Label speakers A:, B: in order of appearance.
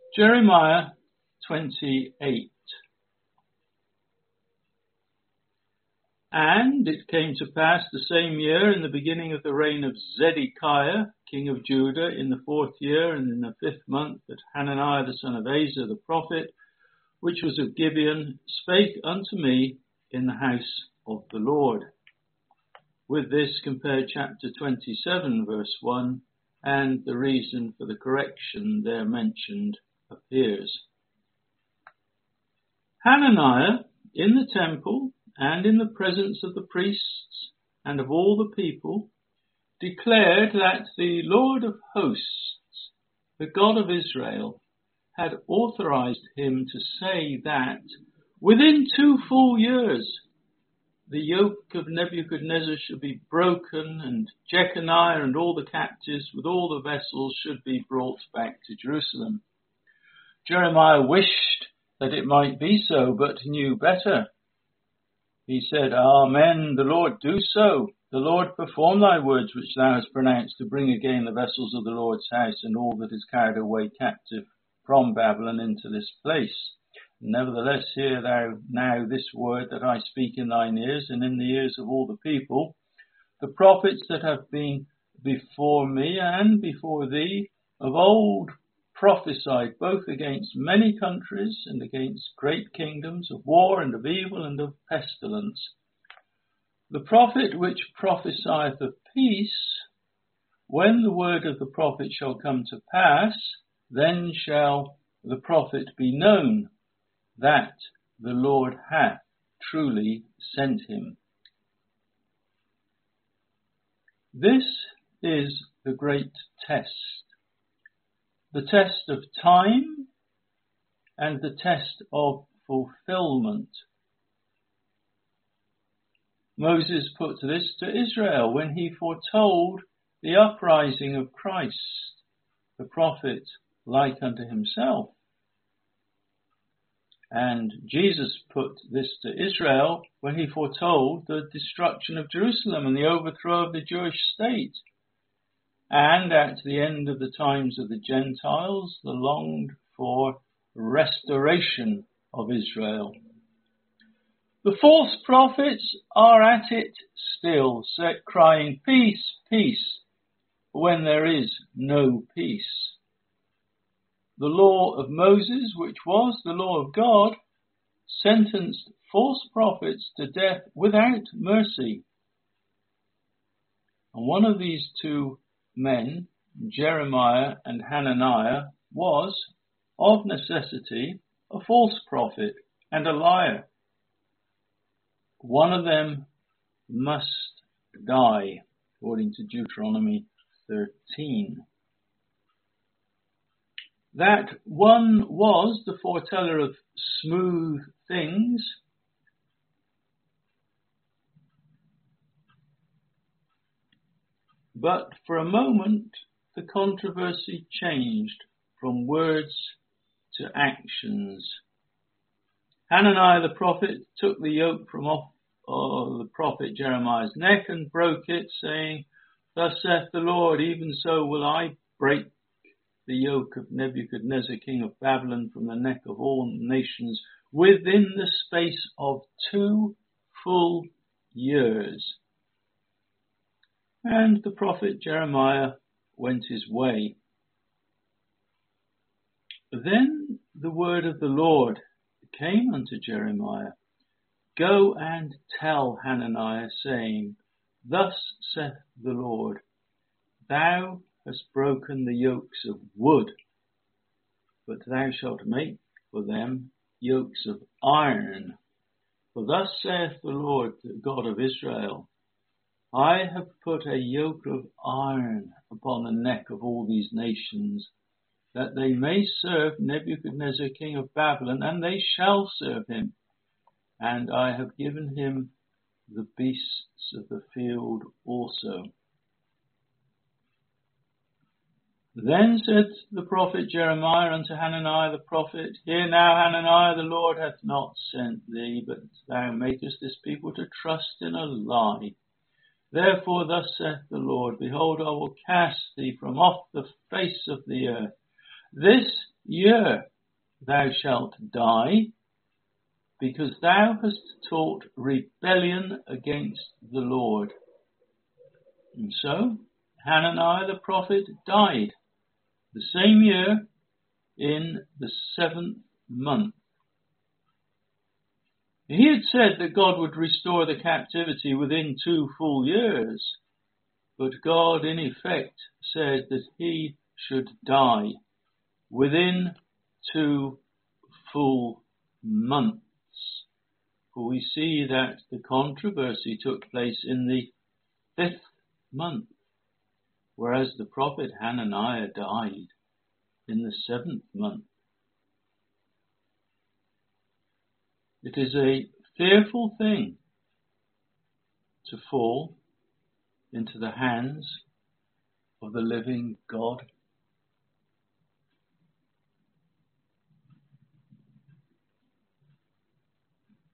A: Jeremiah 28. And it came to pass the same year, in the beginning of the reign of Zedekiah, king of Judah, in the 4th year and in the 5th month, that Hananiah the son of Asa the prophet, which was of Gibeon, spake unto me in the house of the Lord. With this compare chapter 27, verse 1, and the reason for the correction there mentioned appears. Hananiah, in the temple and in the presence of the priests and of all the people, declared that the Lord of hosts, the God of Israel, had authorized him to say that within 2 full years the yoke of Nebuchadnezzar should be broken, and Jeconiah and all the captives with all the vessels should be brought back to Jerusalem. Jeremiah wished that it might be so, but knew better. He said, Amen, the Lord do so. The Lord perform thy words which thou hast pronounced, to bring again the vessels of the Lord's house and all that is carried away captive from Babylon into this place. Nevertheless, hear thou now this word that I speak in thine ears and in the ears of all the people. The prophets that have been before me and before thee of old prophesied both against many countries and against great kingdoms, of war and of evil and of pestilence. The prophet which prophesieth of peace, when the word of the prophet shall come to pass, then shall the prophet be known that the Lord hath truly sent him. This is the great test. The test of time and the test of fulfillment. Moses put this to Israel when he foretold the uprising of Christ, the prophet like unto himself. And Jesus put this to Israel when he foretold the destruction of Jerusalem and the overthrow of the Jewish state. And at the end of the times of the Gentiles, the longed for restoration of Israel. The false prophets are at it still, crying, peace, peace, when there is no peace. The law of Moses, which was the law of God, sentenced false prophets to death without mercy. And one of these two men, Jeremiah and Hananiah, was, of necessity, a false prophet and a liar. One of them must die, according to Deuteronomy 13. That one was the foreteller of smooth things, but for a moment the controversy changed from words to actions. Hananiah the prophet took the yoke from off the prophet Jeremiah's neck and broke it, saying, Thus saith the Lord, even so will I break the yoke of Nebuchadnezzar king of Babylon from the neck of all nations within the space of 2 full years. And the prophet Jeremiah went his way. Then the word of the Lord came unto Jeremiah, Go and tell Hananiah, saying, Thus saith the Lord, Thou hast broken the yokes of wood, but thou shalt make for them yokes of iron. For thus saith the Lord, the God of Israel, I have put a yoke of iron upon the neck of all these nations, that they may serve Nebuchadnezzar king of Babylon, and they shall serve him. And I have given him the beasts of the field also. Then said the prophet Jeremiah unto Hananiah the prophet, Hear now, Hananiah, the Lord hath not sent thee, but thou makest this people to trust in a lie. Therefore thus saith the Lord, Behold, I will cast thee from off the face of the earth. This year thou shalt die, because thou hast taught rebellion against the Lord. And so Hananiah the prophet died the same year in the 7th month. He had said that God would restore the captivity within 2 full years, but God in effect said that he should die within 2 full months. For we see that the controversy took place in the 5th month, whereas the prophet Hananiah died in the 7th month. It is a fearful thing to fall into the hands of the living God.